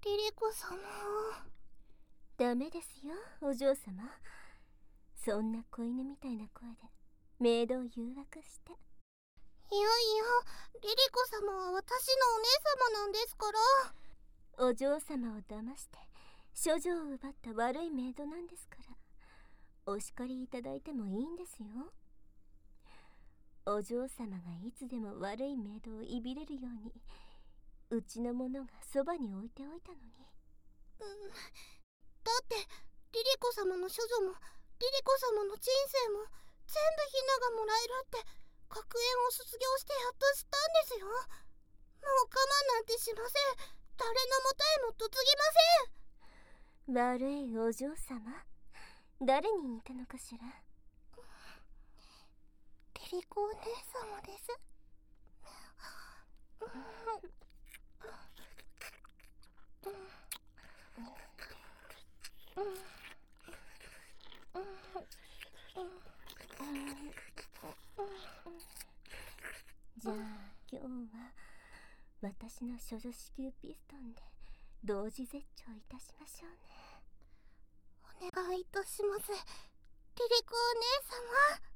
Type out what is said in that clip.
リリコ様。 ダメですよ、お嬢様。そんな子犬みたいな声でメイドを誘惑して。 いやいや、リリコ様は私のお姉様なんですから。 お嬢様を騙して処女を奪った悪いメイドなんですから、お叱りいただいてもいいんですよ。お嬢様がいつでも悪いメイドをいびれるように、うちの者がそばに置いておいたのに。 だってリリコ様の処女もリリコ様の人生も全部ヒナがもらえるって学園を卒業してやっと知ったんですよ。もう我慢なんてしません。誰のもとへも嫁ぎません。 悪いお嬢様、誰に言ったのかしら。 リリコお姉様です。 じゃあ今日は私の処女子宮ピストンで同時絶頂いたしましょうね。 お願いいたします、リリコお姉様。